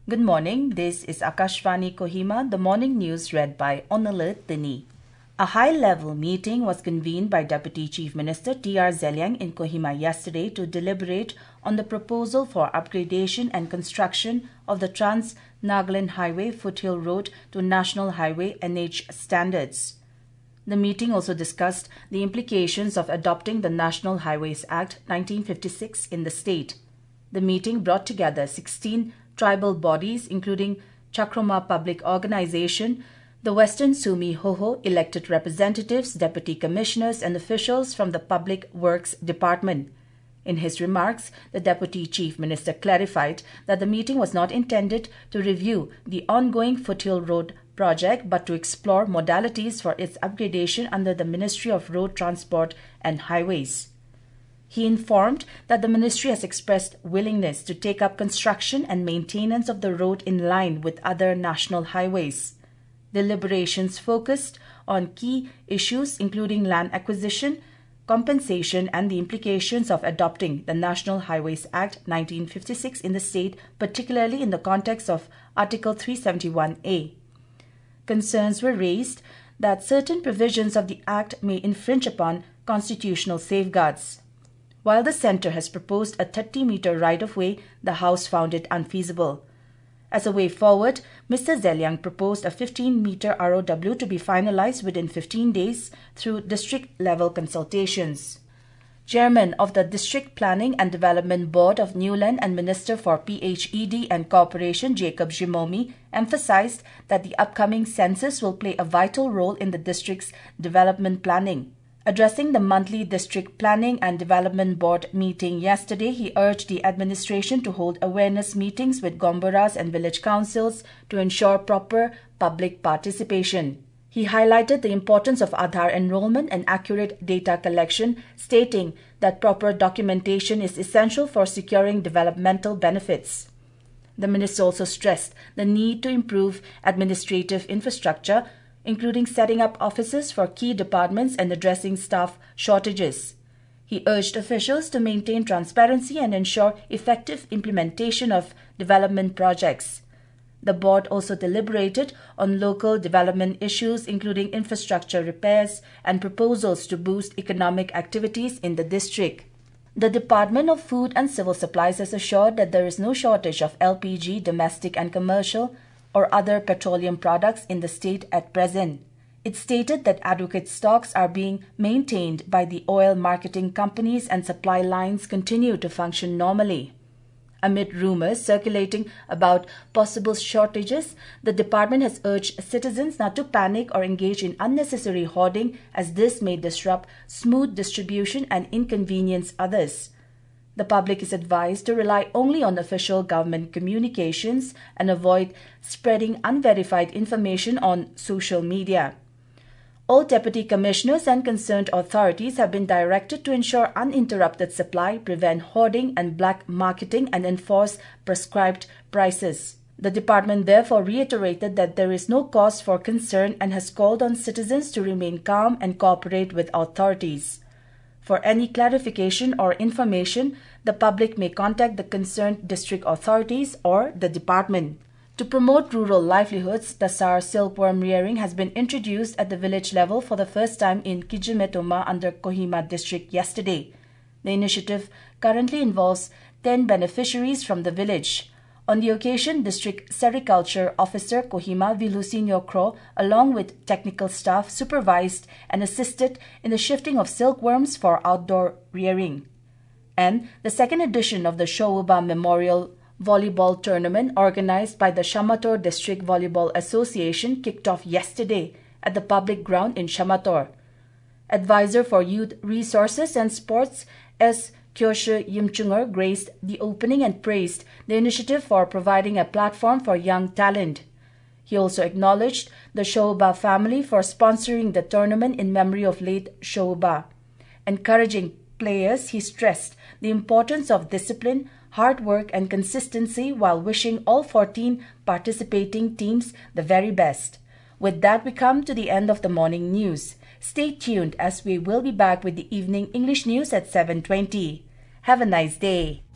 Good morning, this is Akashvani Kohima, the morning news read by Onalit Dini. A high-level meeting was convened by Deputy Chief Minister T.R. Zeliang in Kohima yesterday to deliberate on the proposal for upgradation and construction of the Trans-Nagaland Highway Foothill Road to National Highway NH standards. The meeting also discussed the implications of adopting the National Highways Act 1956 in the state. The meeting brought together 16 tribal bodies including Chakrama Public Organization, the Western Sumi Hoho elected representatives, deputy commissioners and officials from the Public Works Department. In his remarks, the Deputy Chief Minister clarified that the meeting was not intended to review the ongoing Foothill Road project but to explore modalities for its upgradation under the Ministry of Road Transport and Highways. He informed that the ministry has expressed willingness to take up construction and maintenance of the road in line with other national highways. Deliberations focused on key issues including land acquisition, compensation and the implications of adopting the National Highways Act 1956 in the state, particularly in the context of Article 371A. Concerns were raised that certain provisions of the Act may infringe upon constitutional safeguards. While the centre has proposed a 30-meter right-of-way, the House found it unfeasible. As a way forward, Mr. Zeliang proposed a 15-meter ROW to be finalized within 15 days through district-level consultations. Chairman of the District Planning and Development Board of Newland and Minister for PHED and Cooperation Jacob Jimomi emphasized that the upcoming census will play a vital role in the district's development planning. Addressing the monthly District Planning and Development Board meeting yesterday, he urged the administration to hold awareness meetings with Gomboras and village councils to ensure proper public participation. He highlighted the importance of Aadhaar enrollment and accurate data collection, stating that proper documentation is essential for securing developmental benefits. The minister also stressed the need to improve administrative infrastructure, including setting up offices for key departments and addressing staff shortages. He urged officials to maintain transparency and ensure effective implementation of development projects. The board also deliberated on local development issues, including infrastructure repairs and proposals to boost economic activities in the district. The Department of Food and Civil Supplies has assured that there is no shortage of LPG, domestic and commercial, or other petroleum products in the state at present. It stated that adequate stocks are being maintained by the oil marketing companies and supply lines continue to function normally. Amid rumors circulating about possible shortages, the department has urged citizens not to panic or engage in unnecessary hoarding, as this may disrupt smooth distribution and inconvenience others. The public is advised to rely only on official government communications and avoid spreading unverified information on social media. All deputy commissioners and concerned authorities have been directed to ensure uninterrupted supply, prevent hoarding and black marketing, and enforce prescribed prices. The department therefore reiterated that there is no cause for concern and has called on citizens to remain calm and cooperate with authorities. For any clarification or information, the public may contact the concerned district authorities or the department. To promote rural livelihoods, Dasar silkworm rearing has been introduced at the village level for the first time in Kijimetoma under Kohima district yesterday. The initiative currently involves 10 beneficiaries from the village. On the occasion, District Sericulture Officer Kohima Vilhusinho Kro, along with technical staff, supervised and assisted in the shifting of silkworms for outdoor rearing. And the second edition of the Shouba Memorial Volleyball Tournament, organized by the Shamator District Volleyball Association, kicked off yesterday at the public ground in Shamator. Advisor for Youth Resources and Sports S. Kyoshe Yimchunger graced the opening and praised the initiative for providing a platform for young talent. He also acknowledged the Shouba family for sponsoring the tournament in memory of late Shouba. Encouraging players, he stressed the importance of discipline, hard work and consistency while wishing all 14 participating teams the very best. With that, we come to the end of the morning news. Stay tuned as we will be back with the evening English news at 7:20. Have a nice day.